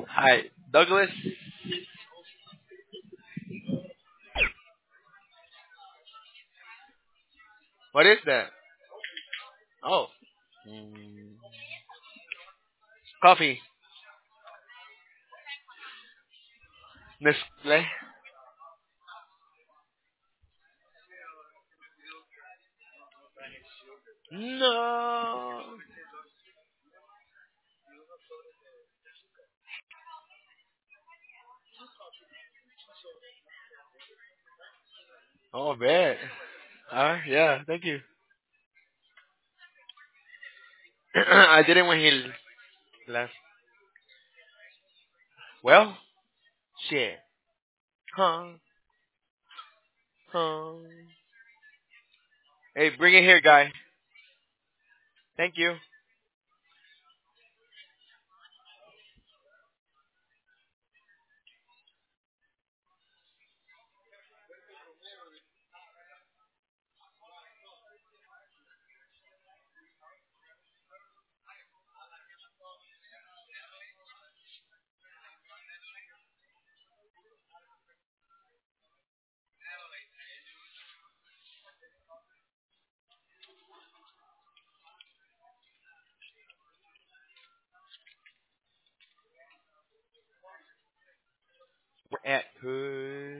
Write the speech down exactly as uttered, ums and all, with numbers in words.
Hi, Douglas. What is that? Oh, mm, coffee. Nestle. No. Oh, bet. Ah, yeah. Thank you. I didn't when he left. Well, shit. Huh? Huh? Hey, bring it here, guy. Thank you. We're at. Hood.